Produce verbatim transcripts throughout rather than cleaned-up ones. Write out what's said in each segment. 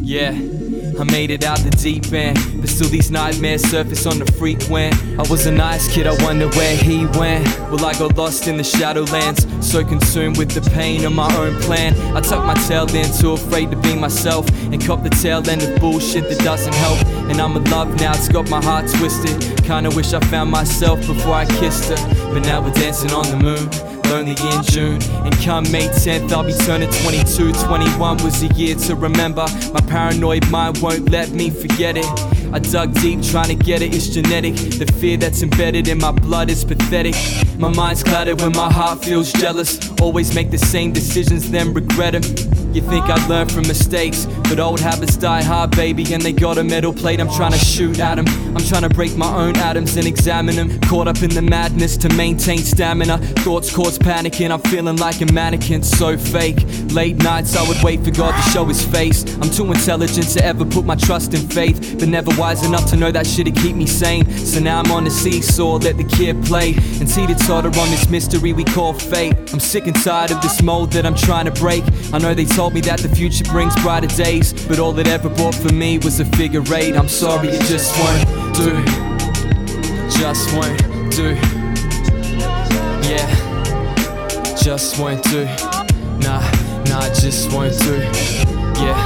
Yeah, I made it out the deep end, but still these nightmares surface on the frequent. I was a nice kid, I wonder where he went. Well, I got lost in the Shadowlands, so consumed with the pain of my own plan. I tucked my tail in, too afraid to be myself, and cop the tail end of bullshit that doesn't help. And I'm in love now, it's got my heart twisted. Kinda wish I found myself before I kissed her, but now we're dancing on the moon, lonely in June. And come May tenth, I'll be turning twenty-two. Twenty-one was a year to remember. My paranoid mind won't let me forget it. I dug deep trying to get it, it's genetic. The fear that's embedded in my blood is pathetic. My mind's clouded when my heart feels jealous. Always make the same decisions, then regret them. You think I'd learn from mistakes, but old habits die hard, baby, and they got a metal plate. I'm trying to shoot at them. I'm trying to break my own atoms and examine them. Caught up in the madness to maintain stamina. Thoughts cause panic and I'm feeling like a mannequin, so fake. Late nights I would wait for God to show his face. I'm too intelligent to ever put my trust in faith, but never wise enough to know that shit'd keep me sane. So now I'm on the seesaw, let the kid play and teeter-totter on this mystery we call fate. I'm sick and tired of this mold that I'm trying to break. I know they told me that the future brings brighter days, but all it ever brought for me was a figure eight. I'm sorry, it just won't do. Just won't do. Yeah, just won't do. Nah, nah, just won't do. Yeah.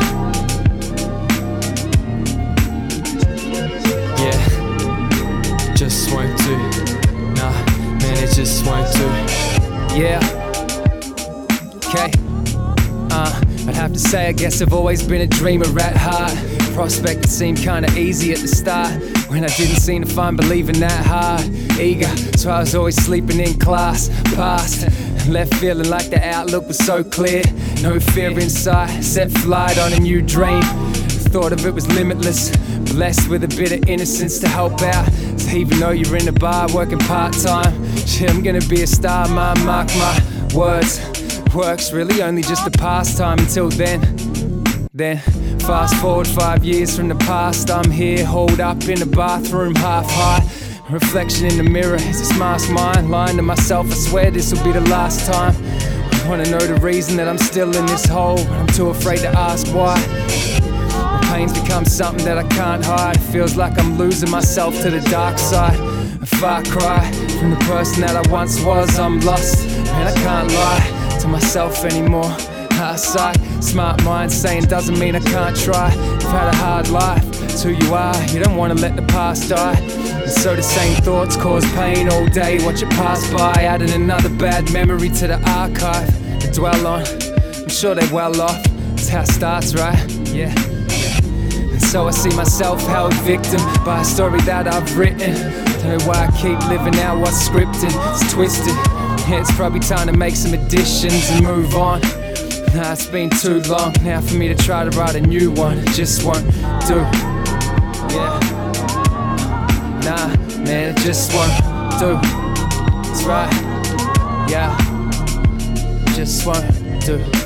Yeah, just won't do. Nah, man, it just won't do. Yeah. Okay. Uh, I'd have to say, I guess I've always been a dreamer at heart. Prospect that seemed kinda easy at the start, when I didn't seem to find believing that hard. Eager, so I was always sleeping in class. Passed, and left feeling like the outlook was so clear. No fear inside, set flight on a new dream. Thought of it was limitless, blessed with a bit of innocence to help out. So even though you're in a bar working part-time, shit, I'm gonna be a star, man, mark my words. Work's really only just a pastime until then. Then, fast forward five years from the past, I'm here, holed up in the bathroom, half high. Reflection in the mirror, is this mask mine? Lying to myself, I swear this will be the last time. I wanna know the reason that I'm still in this hole, but I'm too afraid to ask why. Pain's become something that I can't hide. Feels like I'm losing myself to the dark side. A far cry from the person that I once was. I'm lost, and I can't lie to myself anymore. Eyesight, smart mind saying doesn't mean I can't try. You've had a hard life, it's who you are. You don't wanna let the past die. And so the same thoughts cause pain all day. Watch it pass by, adding another bad memory to the archive to dwell on. I'm sure they're well off, it's how it starts, right? Yeah. So I see myself held victim by a story that I've written. Don't know why I keep living out what's scripted. It's twisted. Yeah, it's probably time to make some additions and move on. Nah, it's been too long now for me to try to write a new one. It just won't do. Yeah. Nah, man, it just won't do. That's right. Yeah. It just won't do.